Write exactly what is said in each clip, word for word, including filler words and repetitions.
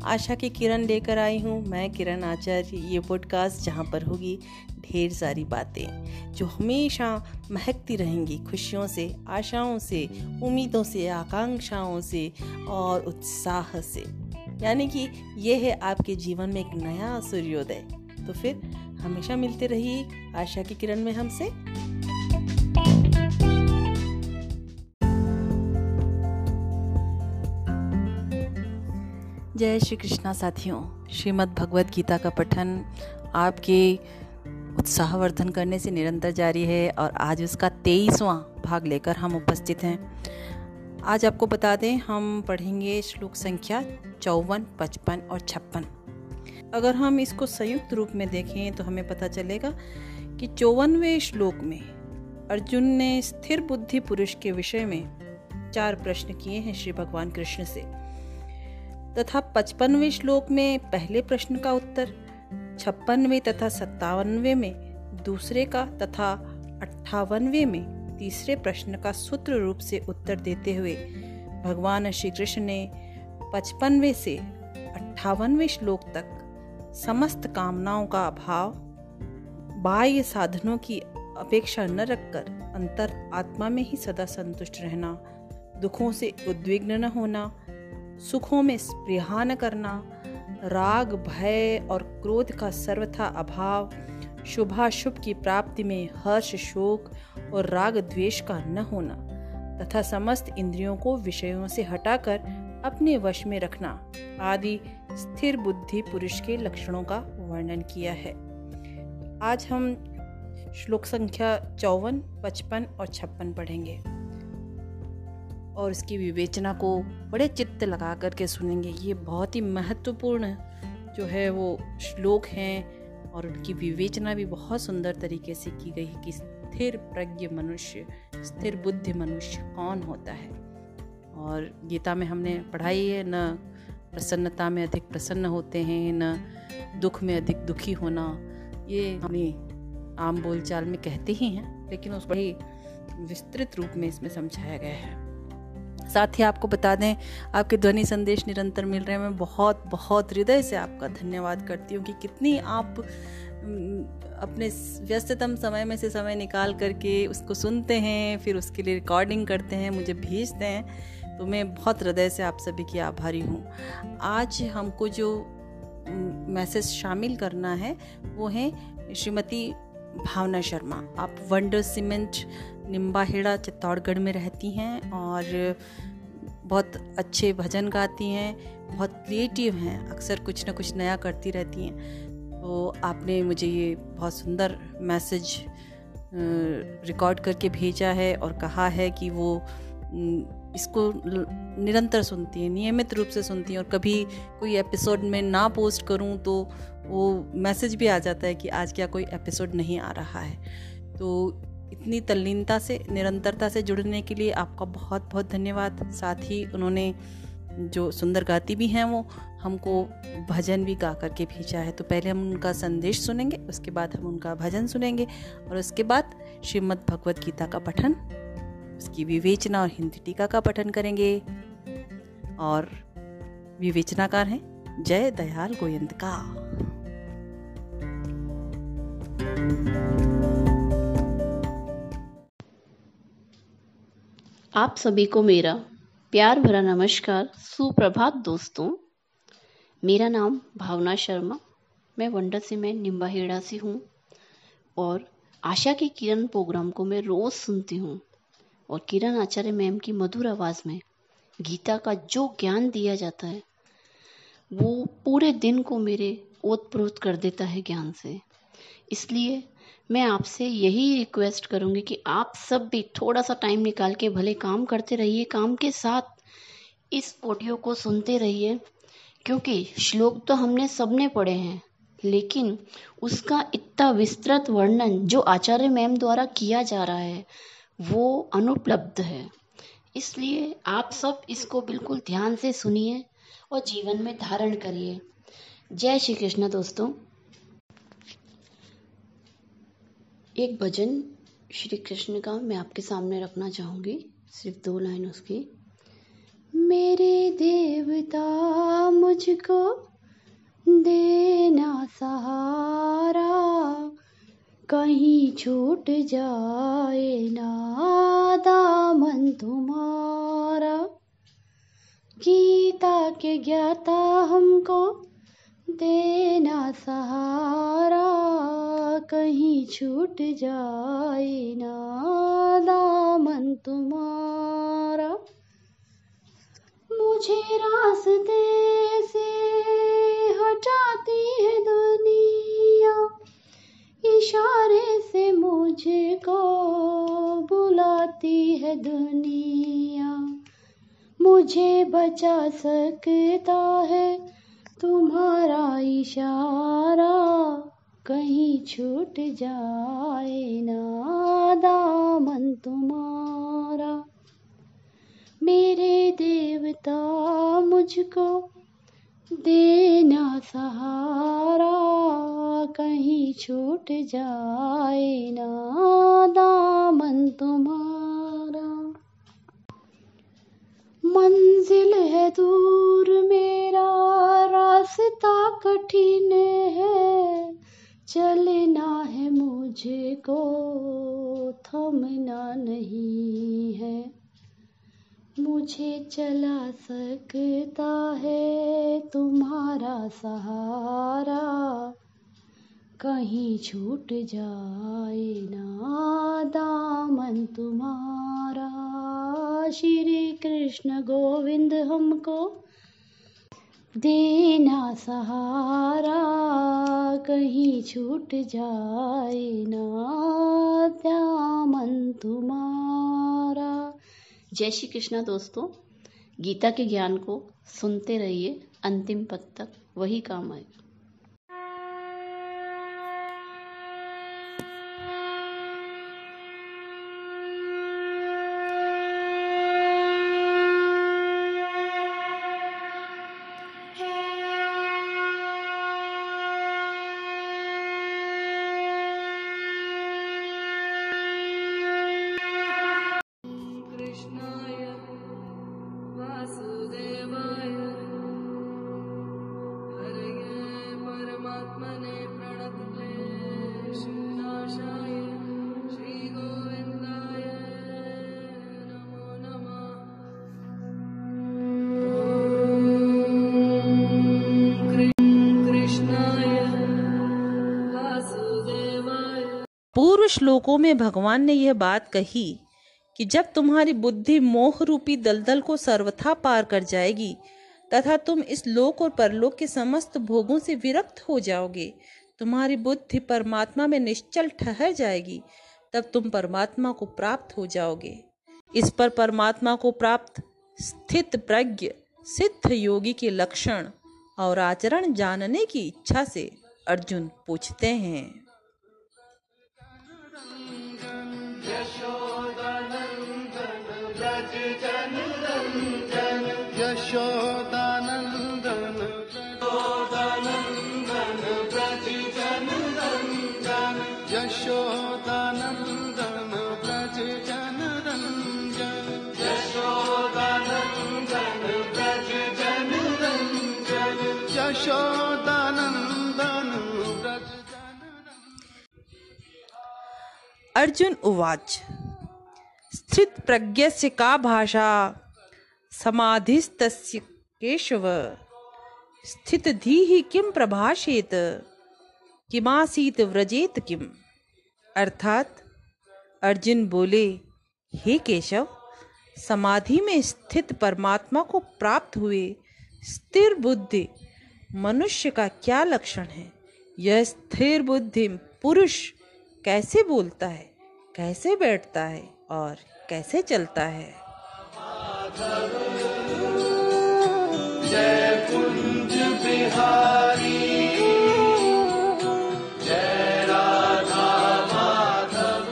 आशा की किरण लेकर आई हूँ मैं किरण आचार्य। ये पॉडकास्ट जहाँ पर होगी ढेर सारी बातें जो हमेशा महकती रहेंगी, खुशियों से, आशाओं से, उम्मीदों से, आकांक्षाओं से और उत्साह से। यानी कि ये है आपके जीवन में एक नया सूर्योदय। तो फिर हमेशा मिलते रहिए आशा की किरण में हमसे। जय श्री कृष्णा साथियों। श्रीमद् भगवद गीता का पठन आपके उत्साहवर्धन करने से निरंतर जारी है और आज उसका तेईसवां भाग लेकर हम उपस्थित हैं। आज आपको बता दें, हम पढ़ेंगे श्लोक संख्या चौवन, पचपन और छप्पन। अगर हम इसको संयुक्त रूप में देखें तो हमें पता चलेगा कि चौवनवें श्लोक में अर्जुन ने स्थिर बुद्धि पुरुष के विषय में चार प्रश्न किए हैं श्री भगवान कृष्ण से, तथा पचपनवें श्लोक में पहले प्रश्न का उत्तर, छप्पनवें तथा सत्तावनवें में दूसरे का तथा अट्ठावनवें में तीसरे प्रश्न का सूत्र रूप से उत्तर देते हुए भगवान श्री कृष्ण ने पचपनवें से अट्ठावनवें श्लोक तक समस्त कामनाओं का अभाव, बाह्य साधनों की अपेक्षा न रखकर अंतर आत्मा में ही सदा संतुष्ट रहना, दुखों से उद्विग्न न होना, सुखों में स्पृहा न करना, राग, भय और क्रोध का सर्वथा अभाव, शुभाशुभ की प्राप्ति में हर्ष, शोक और राग द्वेष का न होना तथा समस्त इंद्रियों को विषयों से हटाकर अपने वश में रखना आदि स्थिर बुद्धि पुरुष के लक्षणों का वर्णन किया है। आज हम श्लोक संख्या चौवन, पचपन और छप्पन पढ़ेंगे और इसकी विवेचना को बड़े चित्त लगा करके सुनेंगे। ये बहुत ही महत्वपूर्ण जो है वो श्लोक हैं और उनकी विवेचना भी बहुत सुंदर तरीके से की गई है कि स्थिर प्रज्ञ मनुष्य, स्थिर बुद्धि मनुष्य कौन होता है। और गीता में हमने पढ़ाई है, न प्रसन्नता में अधिक प्रसन्न होते हैं, न दुख में अधिक दुखी होना। ये हमें आम बोलचाल में कहते ही हैं, लेकिन उस बड़ी विस्तृत रूप में इसमें समझाया गया है। साथ ही आपको बता दें, आपके ध्वनि संदेश निरंतर मिल रहे हैं। मैं बहुत बहुत हृदय से आपका धन्यवाद करती हूँ कि कितनी आप अपने व्यस्ततम समय में से समय निकाल करके उसको सुनते हैं, फिर उसके लिए रिकॉर्डिंग करते हैं, मुझे भेजते हैं। तो मैं बहुत हृदय से आप सभी की आभारी हूँ। आज हमको जो मैसेज शामिल करना है वो है श्रीमती भावना शर्मा। आप वंडर सीमेंट निम्बाहेड़ा चित्तौड़गढ़ में रहती हैं और बहुत अच्छे भजन गाती हैं, बहुत क्रिएटिव हैं, अक्सर कुछ ना कुछ नया करती रहती हैं। तो आपने मुझे ये बहुत सुंदर मैसेज रिकॉर्ड करके भेजा है और कहा है कि वो इसको निरंतर सुनती हैं, नियमित रूप से सुनती हैं और कभी कोई एपिसोड में ना पोस्ट करूं तो वो मैसेज भी आ जाता है कि आज क्या कोई एपिसोड नहीं आ रहा है। तो इतनी तल्लीनता से, निरंतरता से जुड़ने के लिए आपका बहुत बहुत धन्यवाद। साथ ही उन्होंने जो सुंदर गाती भी हैं वो हमको भजन भी गा करके भेजा है। तो पहले हम उनका संदेश सुनेंगे, उसके बाद हम उनका भजन सुनेंगे और उसके बाद श्रीमद् भगवद गीता का पठन, उसकी विवेचना और हिंदी टीका का पठन करेंगे। और विवेचनाकार हैं जय दयाल गोयंतका। आप सभी को मेरा प्यार भरा नमस्कार, सुप्रभात दोस्तों। मेरा नाम भावना शर्मा, मैं वंडर सीमेंट निम्बाहेड़ा से हूँ और आशा की किरण प्रोग्राम को मैं रोज सुनती हूँ। और किरण आचार्य मैम की मधुर आवाज़ में गीता का जो ज्ञान दिया जाता है वो पूरे दिन को मेरे ओतप्रोत कर देता है ज्ञान से। इसलिए मैं आपसे यही रिक्वेस्ट करूंगी कि आप सब भी थोड़ा सा टाइम निकाल के भले काम करते रहिए, काम के साथ इस ऑडियो को सुनते रहिए, क्योंकि श्लोक तो हमने सबने पढ़े हैं लेकिन उसका इतना विस्तृत वर्णन जो आचार्य मैम द्वारा किया जा रहा है वो अनुपलब्ध है। इसलिए आप सब इसको बिल्कुल ध्यान से सुनिए और जीवन में धारण करिए। जय श्री कृष्ण दोस्तों। एक भजन श्री कृष्ण का मैं आपके सामने रखना चाहूँगी, सिर्फ दो लाइन उसकी। मेरे देवता मुझको देना सहारा, कहीं छूट जाए ना दामन तुम्हारा। गीता के ज्ञाता हमको देना सहारा, कहीं छूट जाए ना दामन तुम्हारा। मुझे रास्ते से हटाती है दुनिया, इशारे से मुझको बुलाती है दुनिया। मुझे बचा सकता है तुम्हारा इशारा, कहीं छूट जाए ना दामन तुम्हारा। मेरे देवता मुझको देना सहारा, कहीं छूट जाए ना दामन तुम्हारा। मंजिल है दूर मेरा रास्ता कठिन है, चलना है मुझको थमना नहीं है। मुझे चला सकता है तुम्हारा सहारा, कहीं छूट जाए ना दामन तुम्हारा। श्री कृष्ण गोविंद हमको देना सहारा, कहीं छूट जाए ना दामन तुम्हारा। जय श्री कृष्णा दोस्तों, गीता के ज्ञान को सुनते रहिए अंतिम पद तक, वही काम आएगा। पूर्व श्लोकों में भगवान ने यह बात कही कि जब तुम्हारी बुद्धि मोह रूपी दलदल को सर्वथा पार कर जाएगी तथा तुम इस लोक और परलोक के समस्त भोगों से विरक्त हो जाओगे, तुम्हारी बुद्धि परमात्मा में निश्चल ठहर जाएगी, तब तुम परमात्मा को प्राप्त हो जाओगे। इस पर परमात्मा को प्राप्त स्थित प्रज्ञ सिद्ध योगी के लक्षण और आचरण जानने की इच्छा से अर्जुन पूछते हैं। यशोदानंदन ब्रज जन रंजन, यशोदानंदन ब्रज जन रंजन, यशोदानंदन ब्रज जन रंजन, यशोदानंदन ब्रज जन। अर्जुन उवाच स्थित प्रज्ञस्य का भाषा समाधिस्तस्य केशव, स्थित धीः किम प्रभाषेत किमासीत व्रजेत किम। अर्थात अर्जुन बोले, हे केशव, समाधि में स्थित परमात्मा को प्राप्त हुए स्थिर बुद्धि मनुष्य का क्या लक्षण है। यह स्थिर बुद्धि पुरुष कैसे बोलता है, कैसे बैठता है और कैसे चलता है। जय कुंज बिहारी, जय राधा माधव।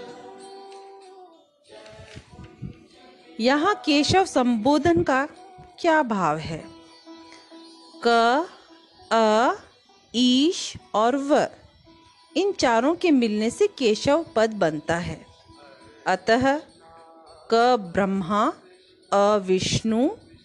यहाँ केशव संबोधन का क्या भाव है। क, अ, ईश और व, इन चारों के मिलने से केशव पद बनता है। अतः क ब्रह्मा, अ विष्णु,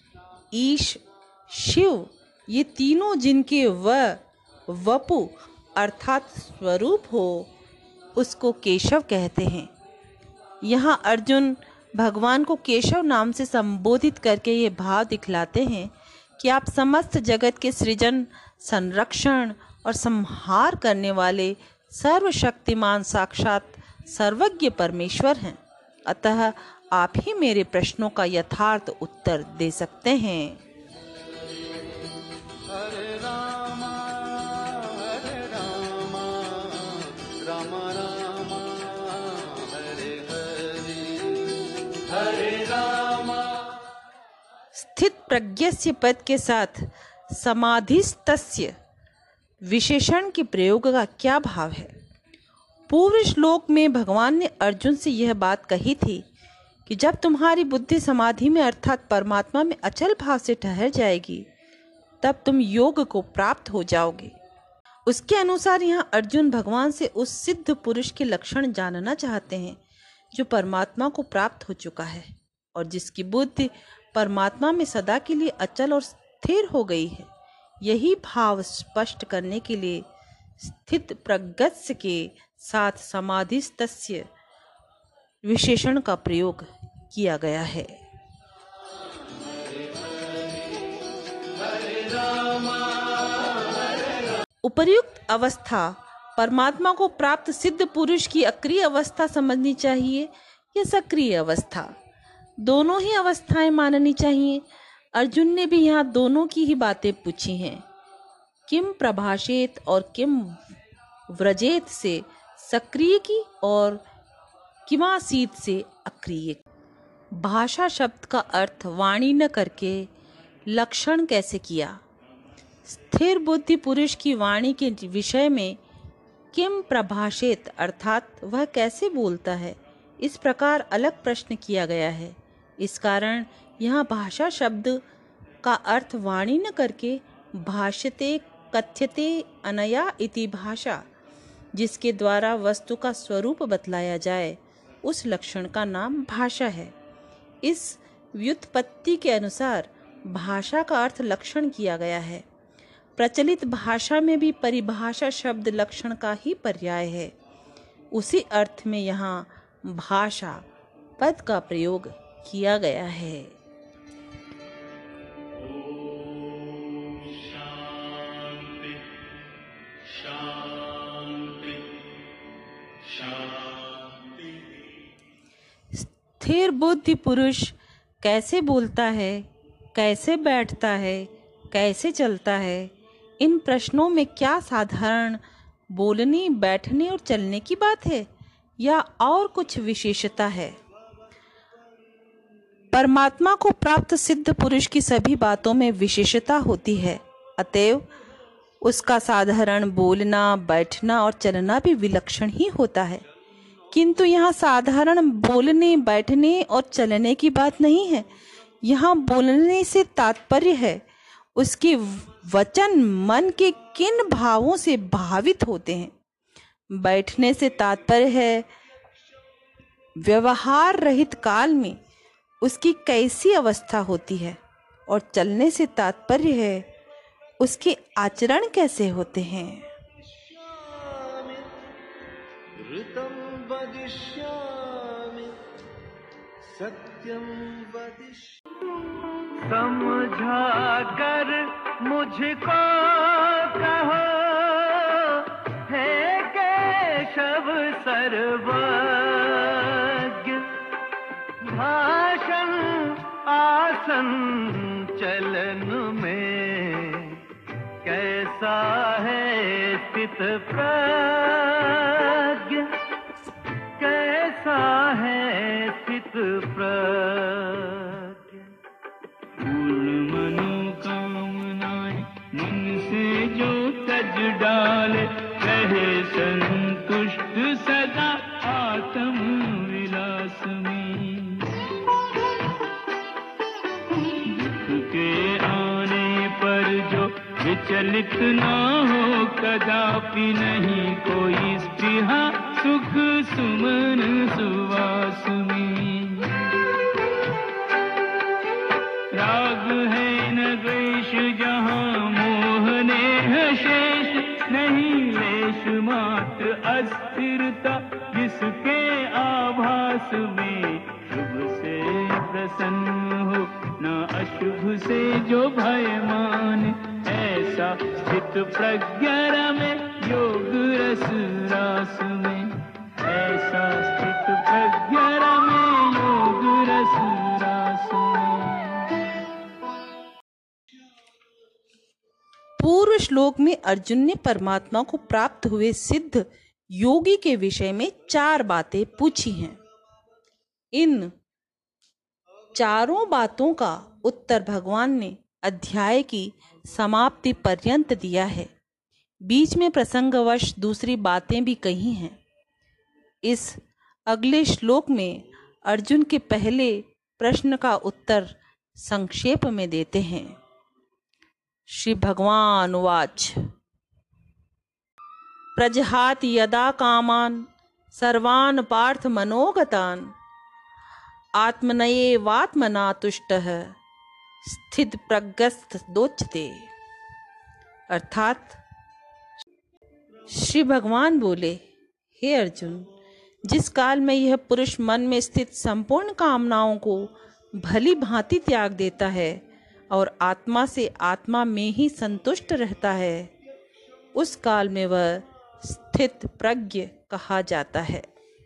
ईश, शिव, ये तीनों जिनके व वपु अर्थात स्वरूप हो, उसको केशव कहते हैं। यहाँ अर्जुन भगवान को केशव नाम से संबोधित करके ये भाव दिखलाते हैं कि आप समस्त जगत के सृजन, संरक्षण और संहार करने वाले सर्वशक्तिमान साक्षात सर्वज्ञ परमेश्वर हैं। अतः आप ही मेरे प्रश्नों का यथार्थ उत्तर दे सकते हैं। हरे रामा हरे रामा राम रामा हरे हरे हरे रामा। स्थित प्रज्ञस्य पद के साथ समाधिस्तस्य विशेषण के प्रयोग का क्या भाव है? पूर्व श्लोक में भगवान ने अर्जुन से यह बात कही थी कि जब तुम्हारी बुद्धि समाधि में अर्थात परमात्मा में अचल भाव से ठहर जाएगी, तब तुम योग को प्राप्त हो जाओगे। उसके अनुसार यहाँ अर्जुन भगवान से उस सिद्ध पुरुष के लक्षण जानना चाहते हैं जो परमात्मा को प्राप्त हो चुका है और जिसकी बुद्धि परमात्मा में सदा के लिए अचल और स्थिर हो गई है। यही भाव स्पष्ट करने के लिए स्थित प्रज्ञस्य के साथ समाधिस्तस्य विशेषण का प्रयोग किया गया है। उपर्युक्त अवस्था परमात्मा को प्राप्त सिद्ध पुरुष की अक्रिय अवस्था समझनी चाहिए या सक्रिय अवस्था? दोनों ही अवस्थाएं माननी चाहिए। अर्जुन ने भी यहाँ दोनों की ही बातें पूछी हैं। किम प्रभाषेत और किम व्रजेत से सक्रिय की और किमासीत से अक्रिय। भाषा शब्द का अर्थ वाणी न करके लक्षण कैसे किया? स्थिर बुद्धि पुरुष की वाणी के विषय में किम प्रभाषेत अर्थात वह कैसे बोलता है, इस प्रकार अलग प्रश्न किया गया है। इस कारण यहाँ भाषा शब्द का अर्थ वाणी न करके भाष्यते कथ्यते अनया इति भाषा, जिसके द्वारा वस्तु का स्वरूप बतलाया जाए, उस लक्षण का नाम भाषा है। इस व्युत्पत्ति के अनुसार भाषा का अर्थ लक्षण किया गया है। प्रचलित भाषा में भी परिभाषा शब्द लक्षण का ही पर्याय है। उसी अर्थ में यहाँ भाषा पद का प्रयोग किया गया है। शांति शांति शांति। स्थिर बुद्धि पुरुष कैसे बोलता है, कैसे बैठता है, कैसे चलता है, इन प्रश्नों में क्या साधारण बोलने, बैठने और चलने की बात है या और कुछ विशेषता है? परमात्मा को प्राप्त सिद्ध पुरुष की सभी बातों में विशेषता होती है। अतएव उसका साधारण बोलना, बैठना और चलना भी विलक्षण ही होता है। किंतु यहाँ साधारण बोलने, बैठने और चलने की बात नहीं है। यहाँ बोलने से तात्पर्य है उसके वचन मन के किन भावों से भावित होते हैं। बैठने से तात्पर्य है व्यवहार रहित काल में उसकी कैसी अवस्था होती है, और चलने से तात्पर्य है उसके आचरण कैसे होते हैं। ऋतं वदिष्यामि सत्यं वदिष्यामि। समझा कर मुझको कहो हे केशव सर्वज्ञ। भाषण आसन चलन में कैसा है स्थित प्रज्ञ, कैसा है स्थित प्रज्ञ। पूर्ण मनोकामनाएं मन से जो तज डाले, रहे संतुष्ट सदा आत्म विलास में। दुख के आने पर जो विचलित ना हो, कदापि नहीं कोई स्पृहा सुख सुमन सुवास में। राग है जिसके आभास में शुभ से प्रसन्न हो, न अशुभ से जो भय मान, ऐसा स्थित प्रज्ञा में योग रस रास में, ऐसा स्थित प्रज्ञा में योग रस रास में। पूर्व श्लोक में अर्जुन ने परमात्मा को प्राप्त हुए सिद्ध योगी के विषय में चार बातें पूछी हैं। इन चारों बातों का उत्तर भगवान ने अध्याय की समाप्ति पर्यंत दिया है। बीच में प्रसंगवश दूसरी बातें भी कही हैं। इस अगले श्लोक में अर्जुन के पहले प्रश्न का उत्तर संक्षेप में देते हैं। श्री भगवान उवाच प्रजहाति यदा कामान सर्वान् पार्थ मनोगतान् आत्मनयेवात्मना तुष्टः स्थित प्रज्ञस्थ दोच्यते। अर्थात श्री भगवान बोले, हे अर्जुन, जिस काल में यह पुरुष मन में स्थित संपूर्ण कामनाओं को भली भांति त्याग देता है और आत्मा से आत्मा में ही संतुष्ट रहता है, उस काल में वह स्थित प्रज्ञ कहा जाता है।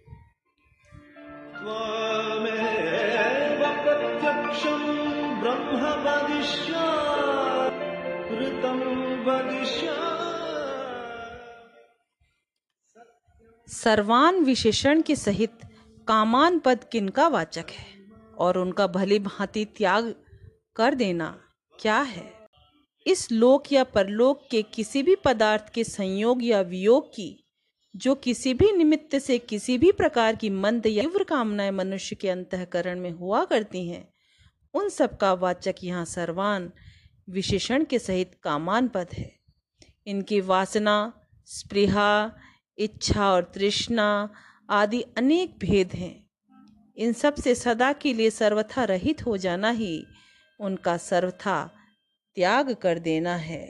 सर्वान विशेषण के सहित कामान पद किनका वाचक है और उनका भली भांति त्याग कर देना क्या है? इस लोक या परलोक के किसी भी पदार्थ के संयोग या वियोग की जो किसी भी निमित्त से किसी भी प्रकार की मंद या तीव्र कामनाएं मनुष्य के अंतःकरण में हुआ करती हैं, उन सब का वाचक यहाँ सर्वान विशेषण के सहित कामान पद है। इनकी वासना, स्पृहा, इच्छा और तृष्णा आदि अनेक भेद हैं। इन सब से सदा के लिए सर्वथा रहित हो जाना ही उनका सर्वथा त्याग कर देना है।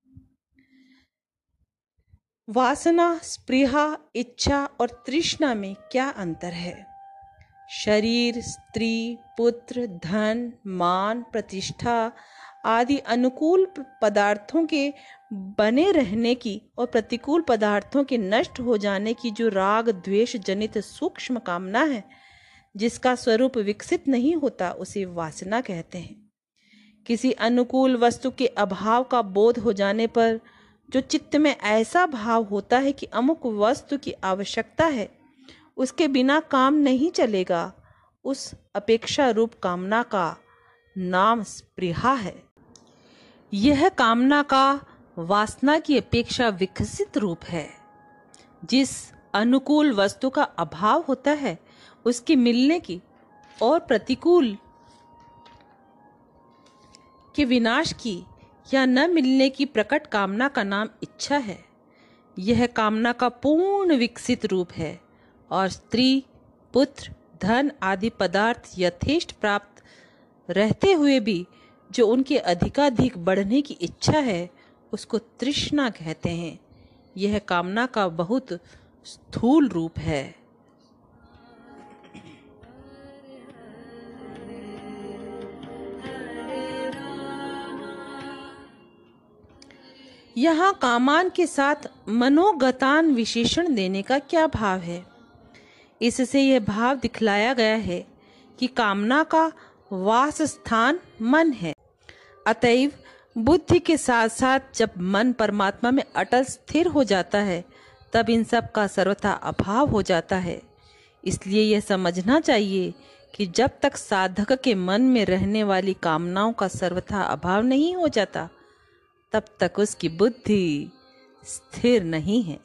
वासना, स्पृहा, इच्छा और तृष्णा में क्या अंतर है? शरीर, स्त्री, पुत्र, धन, मान, प्रतिष्ठा आदि अनुकूल पदार्थों के बने रहने की और प्रतिकूल पदार्थों के नष्ट हो जाने की जो राग द्वेष जनित सूक्ष्म कामना है, जिसका स्वरूप विकसित नहीं होता, उसे वासना कहते हैं। किसी अनुकूल वस्तु के अभाव का बोध हो जाने पर जो चित्त में ऐसा भाव होता है कि अमुक वस्तु की आवश्यकता है, उसके बिना काम नहीं चलेगा, उस अपेक्षा रूप कामना का नाम स्पृहा है। यह कामना का वासना की अपेक्षा विकसित रूप है। जिस अनुकूल वस्तु का अभाव होता है, उसके मिलने की और प्रतिकूल के विनाश की या न मिलने की प्रकट कामना का नाम इच्छा है। यह कामना का पूर्ण विकसित रूप है और स्त्री, पुत्र, धन आदि पदार्थ यथेष्ट प्राप्त रहते हुए भी जो उनके अधिकाधिक बढ़ने की इच्छा है, उसको तृष्णा कहते हैं। यह कामना का बहुत स्थूल रूप है। यहाँ कामान के साथ मनोगतान विशेषण देने का क्या भाव है? इससे यह भाव दिखलाया गया है कि कामना का वास स्थान मन है। अतएव बुद्धि के साथ साथ जब मन परमात्मा में अटल स्थिर हो जाता है, तब इन सब का सर्वथा अभाव हो जाता है। इसलिए यह समझना चाहिए कि जब तक साधक के मन में रहने वाली कामनाओं का सर्वथा अभाव नहीं हो जाता, तब तक उसकी बुद्धि स्थिर नहीं है।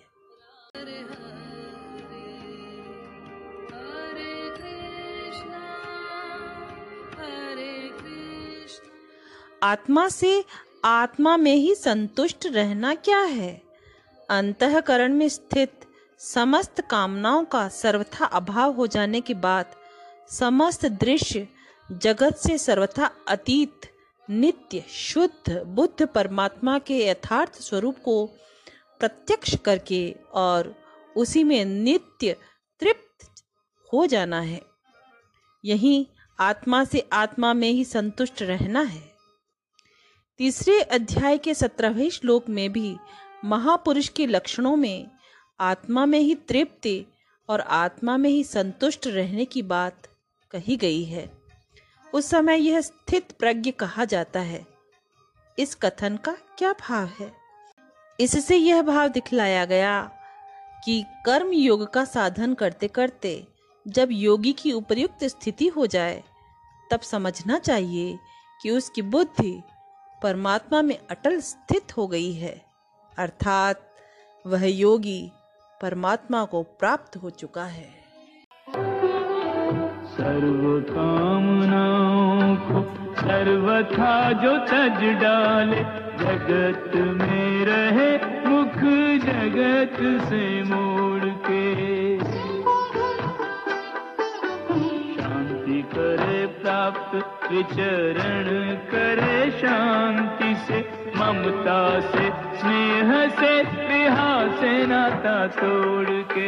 आत्मा से आत्मा में ही संतुष्ट रहना क्या है? अंतःकरण में स्थित समस्त कामनाओं का सर्वथा अभाव हो जाने के बाद समस्त दृश्य जगत से सर्वथा अतीत, नित्य, शुद्ध बुद्ध परमात्मा के यथार्थ स्वरूप को प्रत्यक्ष करके और उसी में नित्य तृप्त खो जाना है। यही आत्मा से आत्मा में ही संतुष्ट रहना है। तीसरे अध्याय के सत्रहवें श्लोक में भी महापुरुष के लक्षणों में आत्मा में ही तृप्ति और आत्मा में ही संतुष्ट रहने की बात कही गई है। उस समय यह स्थित प्रज्ञ कहा जाता है। इस कथन का क्या भाव है? इससे यह भाव दिखलाया गया कि कर्म योग का साधन करते करते जब योगी की उपर्युक्त स्थिति हो जाए तब समझना चाहिए कि उसकी बुद्धि परमात्मा में अटल स्थित हो गई है, अर्थात वह योगी परमात्मा को प्राप्त हो चुका है। सर्व कामनाओं को सर्वथा जो तज डाले, जगत में रहे मुख जगत से मोड़ के, शांति करे प्राप्त विचरण करे शांति से, ममता से स्नेह से विहार से नाता तोड़ के।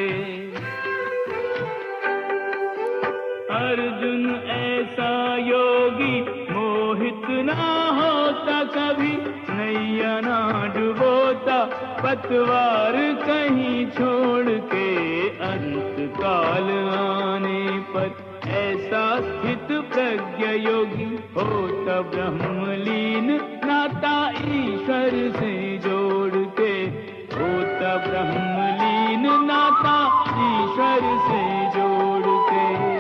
अर्जुन ऐसा योगी मोहित ना होता कभी, नैया ना डुबोता पतवार कहीं छोड़ के, अंत काल आने पर ऐसा स्थित प्रज्ञ योगी होता ब्रह्मलीन, नाता ईश्वर से जोड़ के, होता ब्रह्मलीन नाता ईश्वर से जोड़ के।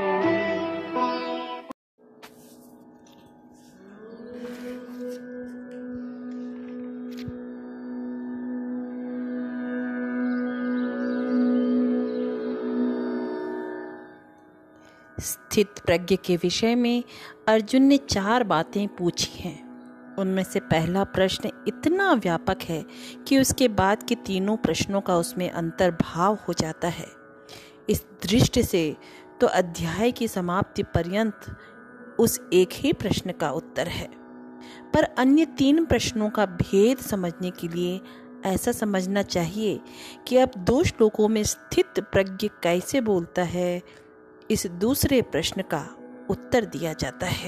स्थित प्रज्ञ के विषय में अर्जुन ने चार बातें पूछी हैं। उनमें से पहला प्रश्न इतना व्यापक है कि उसके बाद के तीनों प्रश्नों का उसमें अंतर्भाव हो जाता है। इस दृष्टि से तो अध्याय की समाप्ति पर्यंत उस एक ही प्रश्न का उत्तर है, पर अन्य तीन प्रश्नों का भेद समझने के लिए ऐसा समझना चाहिए कि अब दो श्लोकों में स्थित प्रज्ञ कैसे बोलता है, इस दूसरे प्रश्न का उत्तर दिया जाता है।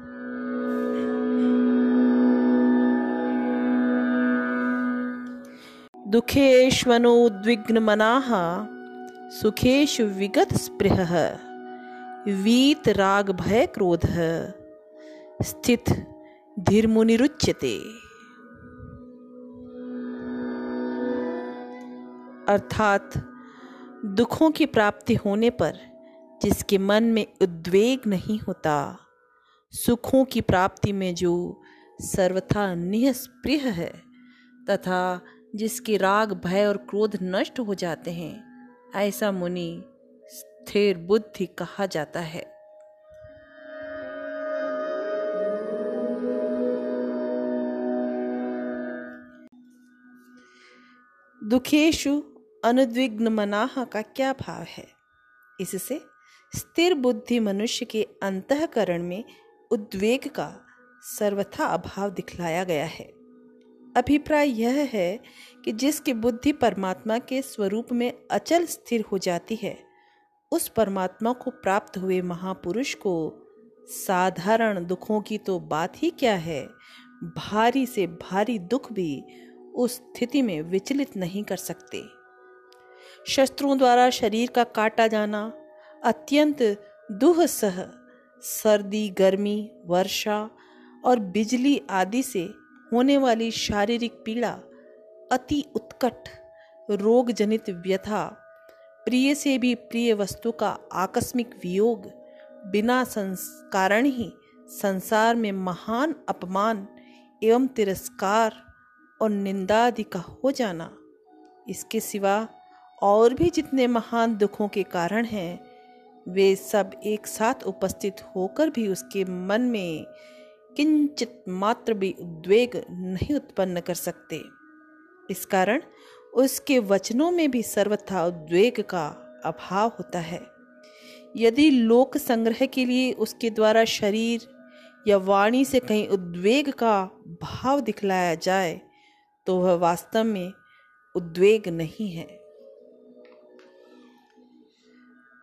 दुखेष्वनुद्विग्नमनाः सुखेषु विगत स्पृहः वीत राग भय क्रोधः स्थित धीर्मुनिरुच्यते। अर्थात दुखों की प्राप्ति होने पर जिसके मन में उद्वेग नहीं होता, सुखों की प्राप्ति में जो सर्वथा निःस्पृह है तथा जिसके राग भय और क्रोध नष्ट हो जाते हैं, ऐसा मुनि स्थिर बुद्धि कहा जाता है। दुखेषु अनुद्विग्नमनाः का क्या भाव है? इससे स्थिर बुद्धि मनुष्य के अंतःकरण में उद्वेग का सर्वथा अभाव दिखलाया गया है। अभिप्राय यह है कि जिसकी बुद्धि परमात्मा के स्वरूप में अचल स्थिर हो जाती है, उस परमात्मा को प्राप्त हुए महापुरुष को साधारण दुखों की तो बात ही क्या है, भारी से भारी दुख भी उस स्थिति में विचलित नहीं कर सकते। शस्त्रों द्वारा शरीर का काटा जाना, अत्यंत दुःसह सर्दी, गर्मी, वर्षा और बिजली आदि से होने वाली शारीरिक पीड़ा, अति उत्कट रोग जनित व्यथा, प्रिय से भी प्रिय वस्तु का आकस्मिक वियोग, बिना कारण ही संसार में महान अपमान एवं तिरस्कार और निंदादि का हो जाना, इसके सिवा और भी जितने महान दुखों के कारण हैं, वे सब एक साथ उपस्थित होकर भी उसके मन में किंचित मात्र भी उद्वेग नहीं उत्पन्न कर सकते। इस कारण उसके वचनों में भी सर्वथा उद्वेग का अभाव होता है। यदि लोक संग्रह के लिए उसके द्वारा शरीर या वाणी से कहीं उद्वेग का भाव दिखलाया जाए तो वह वास्तव में उद्वेग नहीं है।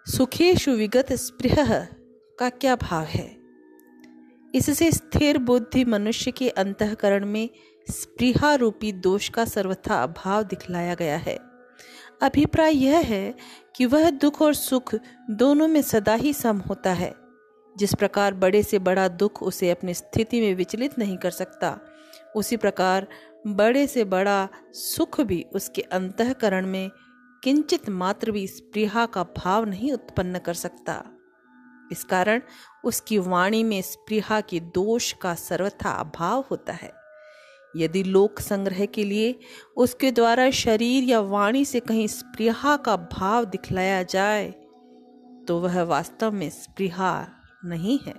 सुखेषु विगत स्पृह का क्या भाव है? इससे स्थिर बुद्धि मनुष्य के अंतःकरण में स्पृहा रूपी दोष का सर्वथा अभाव दिखलाया गया है। अभिप्राय यह है कि वह दुख और सुख दोनों में सदा ही सम होता है। जिस प्रकार बड़े से बड़ा दुख उसे अपनी स्थिति में विचलित नहीं कर सकता, उसी प्रकार बड़े से बड़ा सुख भी उसके अंतःकरण में किंचित मात्र भी स्पृहा का भाव नहीं उत्पन्न कर सकता। इस कारण उसकी वाणी में स्पृहा के दोष का सर्वथा अभाव होता है। यदि लोक संग्रह के लिए उसके द्वारा शरीर या वाणी से कहीं स्पृहा का भाव दिखलाया जाए तो वह वास्तव में स्पृहा नहीं है।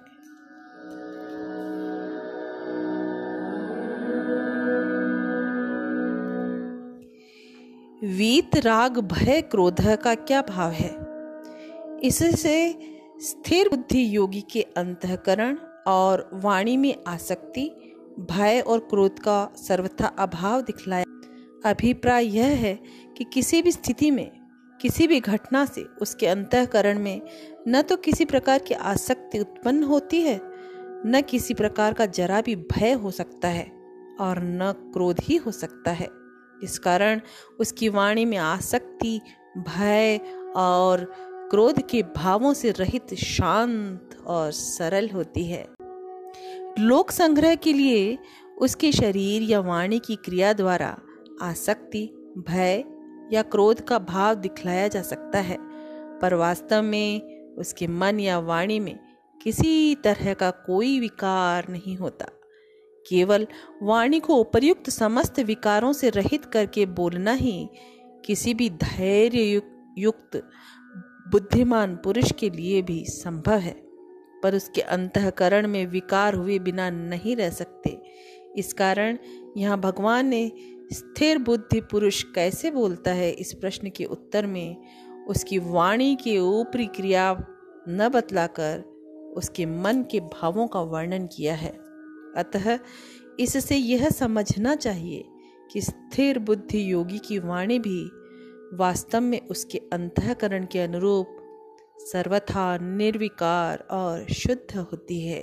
वीत राग भय क्रोध का क्या भाव है? इससे स्थिर बुद्धि योगी के अंतःकरण और वाणी में आसक्ति, भय और क्रोध का सर्वथा अभाव दिखलाया। अभिप्राय यह है कि किसी भी स्थिति में किसी भी घटना से उसके अंतःकरण में न तो किसी प्रकार की आसक्ति उत्पन्न होती है, न किसी प्रकार का जरा भी भय हो सकता है और न क्रोध ही हो सकता है। इस कारण उसकी वाणी में आसक्ति, भय और क्रोध के भावों से रहित शांत और सरल होती है। लोक संग्रह के लिए उसके शरीर या वाणी की क्रिया द्वारा आसक्ति, भय या क्रोध का भाव दिखलाया जा सकता है, पर वास्तव में उसके मन या वाणी में किसी तरह का कोई विकार नहीं होता। केवल वाणी को उपर्युक्त समस्त विकारों से रहित करके बोलना ही किसी भी धैर्य युक्त बुद्धिमान पुरुष के लिए भी संभव है, पर उसके अंतःकरण में विकार हुए बिना नहीं रह सकते। इस कारण यहाँ भगवान ने स्थिर बुद्धि पुरुष कैसे बोलता है, इस प्रश्न के उत्तर में उसकी वाणी के ऊपरी क्रिया न बतलाकर उसके मन के भावों का वर्णन किया है। अतः इससे यह समझना चाहिए कि स्थिर बुद्धि योगी की वाणी भी वास्तव में उसके अंतःकरण के अनुरूप सर्वथा निर्विकार और शुद्ध होती है।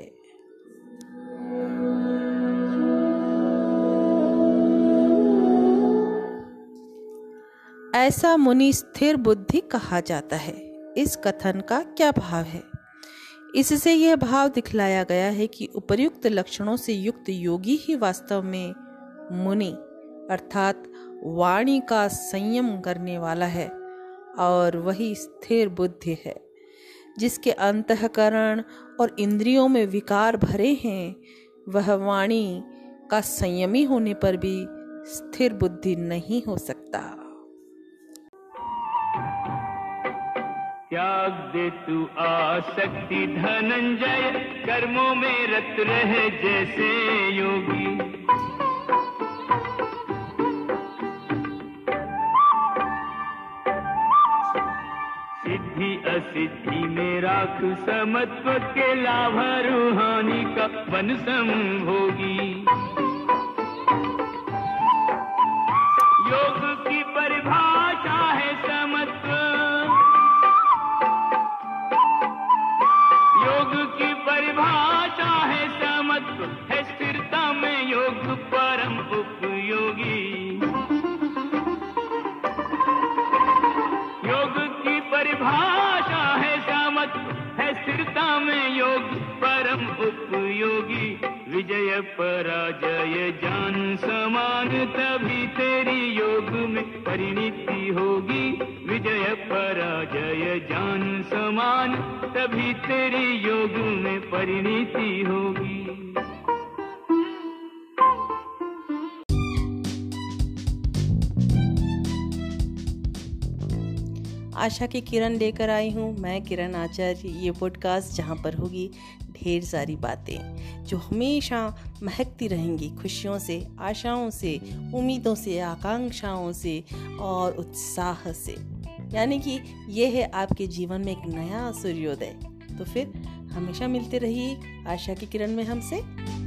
ऐसा मुनि स्थिर बुद्धि कहा जाता है। इस कथन का क्या भाव है? इससे यह भाव दिखलाया गया है कि उपर्युक्त लक्षणों से युक्त योगी ही वास्तव में मुनि अर्थात वाणी का संयम करने वाला है और वही स्थिर बुद्धि है। जिसके अंतःकरण और इंद्रियों में विकार भरे हैं, वह वाणी का संयमी होने पर भी स्थिर बुद्धि नहीं हो सकता। त्याग दे तू आसक्ति धनंजय, कर्मों में रत रहे जैसे योगी। सिद्धि असिद्धि में राख समत्व के लाभ रूहानी का बन संभोगी। योग की परिभाषा है समत्व, योग की परिभाषा है समत्व, है स्थिरता में योग परम उपयोगी। योग की परिभाषा है समत्व, है स्थिरता में योग परम उपयोगी। विजय पराजय जान समान, तभी तेरी योग में परिणति होगी। विजय पराजय जान समान, तभी तेरी योग में परिणति होगी। आशा की किरण लेकर आई हूँ मैं, किरण आचार्य। ये पॉडकास्ट जहाँ पर होगी ढेर सारी बातें जो हमेशा महकती रहेंगी खुशियों से, आशाओं से, उम्मीदों से, आकांक्षाओं से और उत्साह से। यानी कि ये है आपके जीवन में एक नया सूर्योदय। तो फिर हमेशा मिलते रहिए आशा की किरण में हमसे।